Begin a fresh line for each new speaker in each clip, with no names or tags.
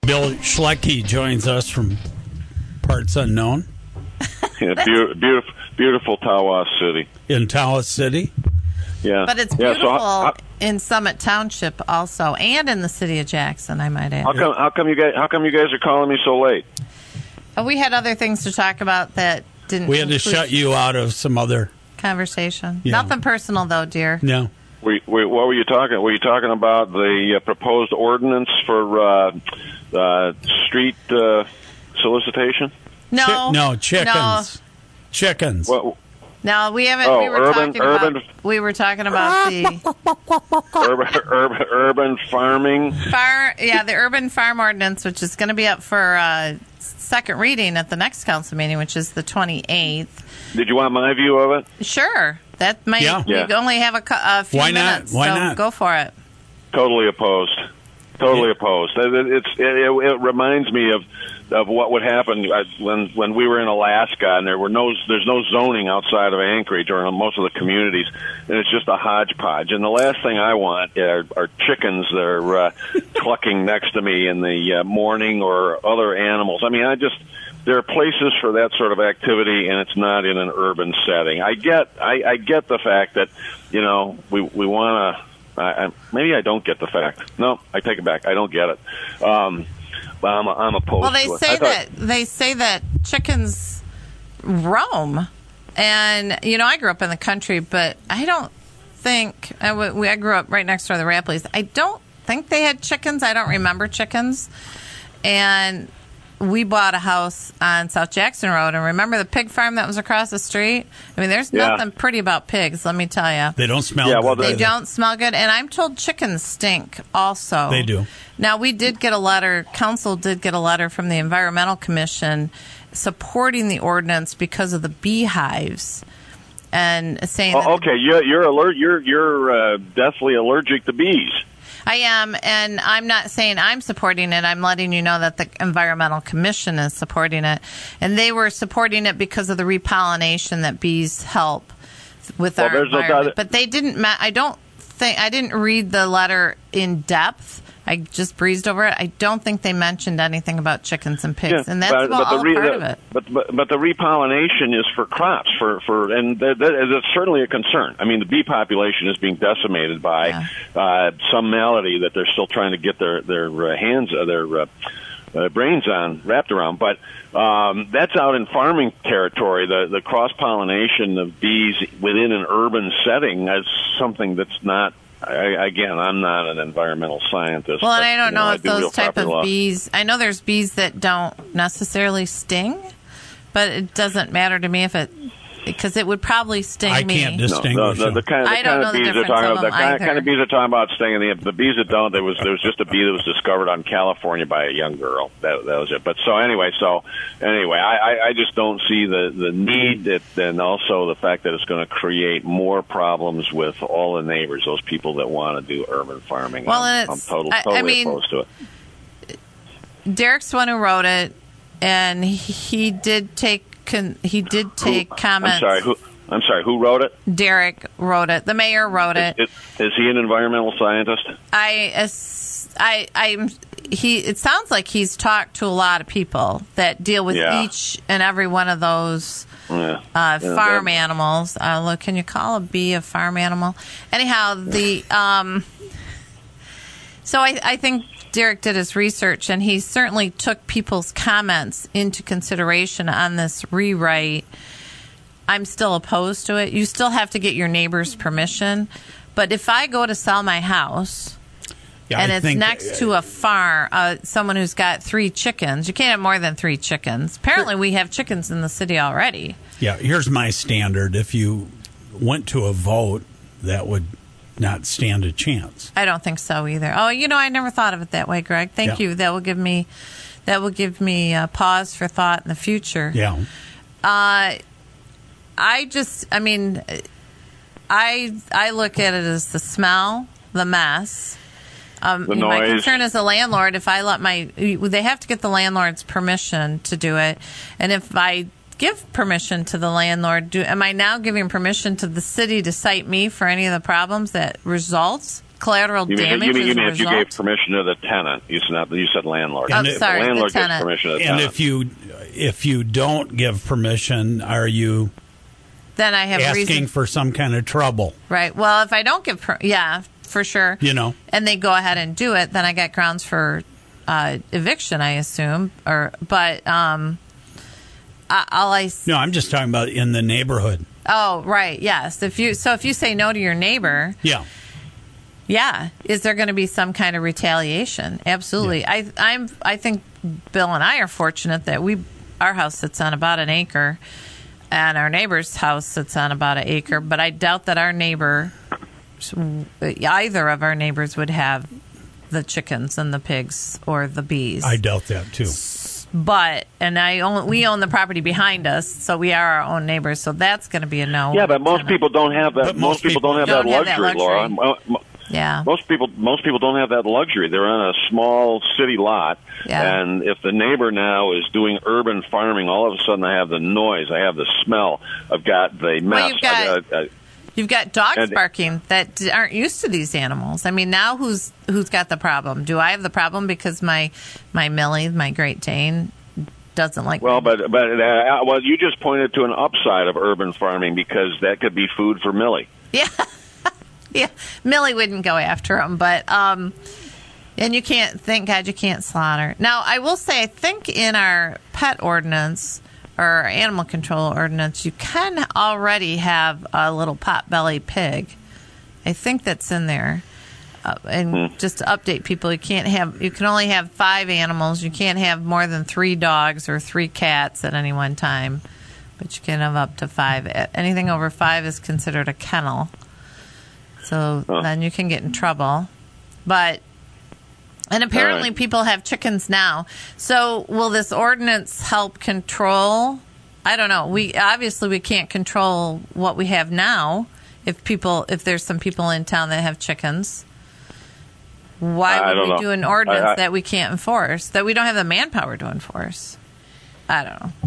Bill Schlecke joins us from parts unknown.
Yeah, beautiful Tawas City.
In Tawas City?
Yeah.
But it's beautiful in Summit Township also, and in the city of Jackson, I might add.
How come you guys are calling me so late?
We had other things to talk about that didn't.
We had to shut you out of some other
conversation.
Yeah.
Nothing personal, though, dear.
No.
What were you talking? Were you talking about the proposed ordinance for street solicitation?
No,
chickens.
No.
Chickens.
Well,
no, we haven't.
Oh,
we were talking about the
urban farming.
The urban farm ordinance, which is going to be up for second reading at the next council meeting, which is the 28th.
Did you want my view of it?
Sure. That might. Yeah. We only have a few minutes.
Why not?
Go for it.
Totally opposed. It reminds me of what would happen when we were in Alaska and there's no zoning outside of Anchorage or in most of the communities, and it's just a hodgepodge. And the last thing I want are chickens that are clucking next to me in the morning, or other animals. I mean, there are places for that sort of activity, and it's not in an urban setting. I get the fact that we want to. Maybe I don't get the fact. No, I take it back. I don't get it. I'm opposed.
Well,
to
they say that chickens roam, and I grew up in the country, but I don't think I grew up right next door to the Rapleys. I don't think they had chickens. I don't remember chickens, and we bought a house on South Jackson Road, and remember the pig farm that was across the street? I mean, there's nothing pretty about pigs, let me tell you.
They don't smell good.
Well, they don't smell good, and I'm told chickens stink also.
They do.
Now, we did get a letter, council did get a letter from the Environmental Commission supporting the ordinance because of the beehives, and saying
okay, you're deathly allergic to bees.
I am, and I'm not saying I'm supporting it. I'm letting you know that the Environmental Commission is supporting it. And they were supporting it because of the repollination that bees help with our environment. But they didn't, I didn't read the letter in depth. I just breezed over it. I don't think they mentioned anything about chickens and pigs, and that's part of it.
But the repollination is for crops, and that's certainly a concern. I mean, the bee population is being decimated by some malady that they're still trying to get their brains wrapped around. But that's out in farming territory. The cross pollination of bees within an urban setting is something that's not. I'm not an environmental scientist.
Well, and I don't know if those type of bees. I know there's bees that don't necessarily sting, but it doesn't matter to me because it would probably sting me.
I can't distinguish.
The kind of bees they're talking about. The kind of bees they're talking about stinging. The bees that don't. There was just a bee that was discovered on California by a young girl. That was it. But anyway, I just don't see the need, and also the fact that it's going to create more problems with all the neighbors, those people that want to do urban farming.
Well,
I'm totally opposed to it.
Derek's the one who wrote it, and he did take comments.
I'm sorry. Who wrote it?
Derek wrote it. The mayor wrote it.
Is he an environmental scientist?
It sounds like he's talked to a lot of people that deal with each and every one of those farm animals. Look, can you call a bee a farm animal? Anyhow, so I think Derek did his research, and he certainly took people's comments into consideration on this rewrite. I'm still opposed to it. You still have to get your neighbor's permission. But if I go to sell my house and it's next to a farm, someone who's got 3 chickens, you can't have more than 3 chickens. Apparently we have chickens in the city already.
Yeah, here's my standard. If you went to a vote, that would not stand a chance.
I don't think so either. Oh, I never thought of it that way, Greg. Thank you. That will give me a pause for thought in the future.
Yeah.
I look at it as the smell, the mess.
The noise.
My concern as a landlord, if I they have to get the landlord's permission to do it, and if I give permission to the landlord, am I now giving permission to the city to cite me for any of the problems that results collateral
You
damage
mean
as a
if you
result?
gave permission to the tenant? You said landlord.
And
Oh,
if-
sorry,
the landlord
the
gives
tenant.
permission to the
And
tenant.
if you don't give permission, are you
Then I have
asking
reason.
for some kind of trouble?
Right. Well, if I don't give, yeah, for sure.
You know.
And they go ahead and do it, then I got grounds for eviction, I assume. But all I.
No, I'm just talking about in the neighborhood.
Oh, right. Yes. If you say no to your neighbor,
Yeah.
yeah, is there going to be some kind of retaliation? Absolutely.
Yeah.
I think Bill and I are fortunate that our house sits on about an acre, and our neighbor's house sits on about an acre. But I doubt that either of our neighbors would have the chickens and the pigs or the bees.
I doubt that too.
But we own the property behind us, so we are our own neighbors. So that's going to be a no.
Yeah, but most people don't have that.
But
Most people don't have that
don't have that
luxury, Laura.
Yeah.
Most people don't have that luxury. They're on a small city lot,
Yeah.
and if the neighbor now is doing urban farming, all of a sudden I have the noise, I have the smell, I've got the mess.
You've got dogs
And-
barking that aren't used to these animals. I mean, now who's got the problem? Do I have the problem because my Millie, my Great Dane, doesn't like?
Well, but you just pointed to an upside of urban farming because that could be food for Millie.
Yeah. Yeah, Millie wouldn't go after them, but and you can't. Thank God you can't slaughter. Now, I will say, I think in our pet ordinance or our animal control ordinance, you can already have a little pot-belly pig. I think that's in there. And just to update people, you can only have 5 animals. You can't have more than 3 dogs or 3 cats at any one time, but you can have up to 5. Anything over 5 is considered a kennel. So then you can get in trouble. And apparently people have chickens now. So will this ordinance help control? I don't know. We can't control what we have now. If there's some people in town that have chickens, why would we do an ordinance that we can't enforce, that we don't have the manpower to enforce? I don't know.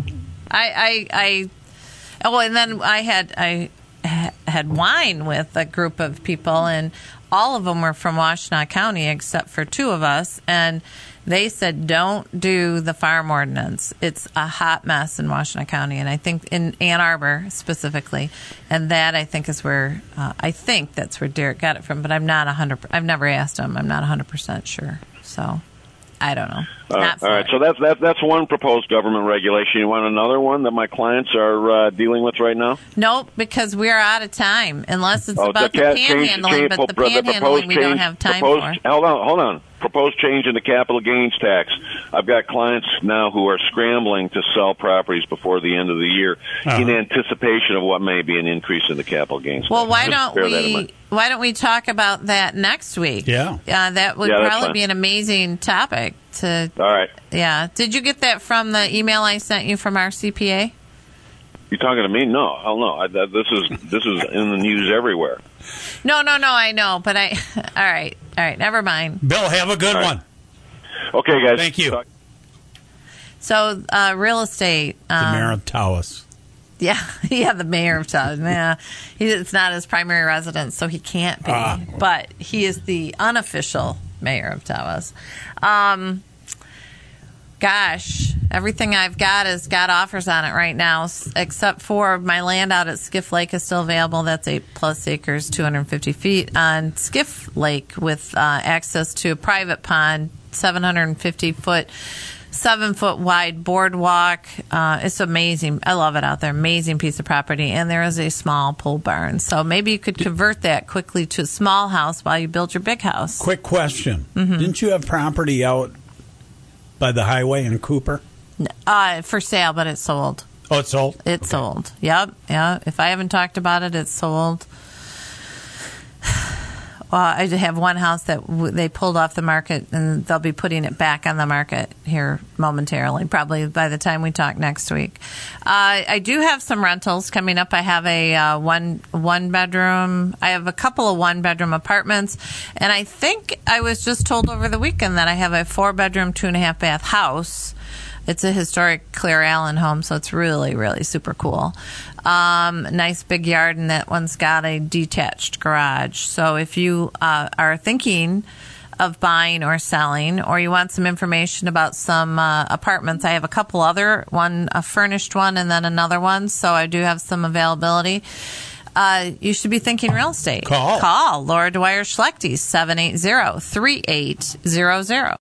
And then I had wine with a group of people, and all of them were from Washtenaw County except for 2 of us, and they said don't do the farm ordinance. It's a hot mess in Washtenaw County, and I think in Ann Arbor specifically, and that I think is where that's where Derek got it from, but I'm not 100%. I've never asked him. I'm not 100% sure, so I don't know.
All right. So that's one proposed government regulation. You want another one that my clients are dealing with right now?
Nope, because we're out of time. Unless it's about the panhandling, but the panhandling we don't have time for.
Hold on. Proposed change in the capital gains tax. I've got clients now who are scrambling to sell properties before the end of the year in anticipation of what may be an increase in the capital gains tax.
Well, why don't we talk about that next week?
Yeah.
That would probably be an amazing topic to.
All right.
Yeah. Did you get that from the email I sent you from our CPA?
You talking to me? No, hell no. This is in the news everywhere.
No, I know, but all right, never mind.
Bill, have a good one.
Okay, guys.
Thank you.
So, real estate.
The mayor of Tawas.
Yeah, the mayor of Tawas. Yeah, it's not his primary residence, so he can't be. But he is the unofficial mayor of Tawas. Gosh, everything I've got has got offers on it right now, except for my land out at Skiff Lake is still available. That's 8+ acres, 250 feet on Skiff Lake with access to a private pond, 750-foot, 7-foot wide boardwalk. It's amazing. I love it out there. Amazing piece of property. And there is a small pole barn. So maybe you could convert that quickly to a small house while you build your big house.
Quick question. Didn't you have property out by the highway in Cooper?
For sale, but it's sold.
Oh, it's sold?
It's sold. Yep. Yeah. If I haven't talked about it, it's sold. I have one house that they pulled off the market, and they'll be putting it back on the market here momentarily, probably by the time we talk next week. I do have some rentals coming up. I have a one bedroom. I have a couple of 1-bedroom apartments, and I think I was just told over the weekend that I have a 4-bedroom, 2.5-bath house It's a historic Claire Allen home, so it's really, really super cool. Nice big yard, and that one's got a detached garage. So if you are thinking of buying or selling, or you want some information about some apartments, I have a couple other, one a furnished one and then another one, so I do have some availability. You should be thinking real estate.
Call
Laura Dwyer Schlechte, 780-3800.